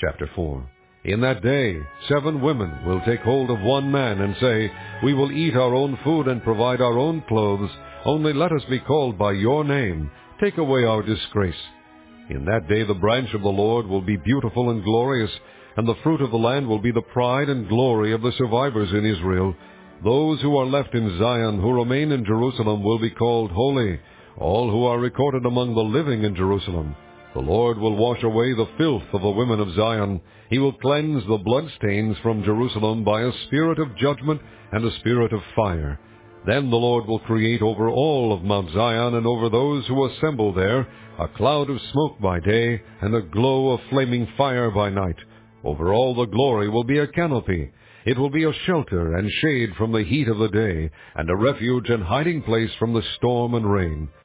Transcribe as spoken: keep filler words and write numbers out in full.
Chapter four. In that day, seven women will take hold of one man and say, We will eat our own food and provide our own clothes, only let us be called by your name. Take away our disgrace. In that day the branch of the Lord will be beautiful and glorious, and the fruit of the land will be the pride and glory of the survivors in Israel. Those who are left in Zion, who remain in Jerusalem, will be called holy, all who are recorded among the living in Jerusalem. The Lord will wash away the filth of the women of Zion. He will cleanse the bloodstains from Jerusalem by a spirit of judgment and a spirit of fire. Then the Lord will create over all of Mount Zion and over those who assemble there a cloud of smoke by day and a glow of flaming fire by night. Over all the glory will be a canopy. It will be a shelter and shade from the heat of the day, and a refuge and hiding place from the storm and rain.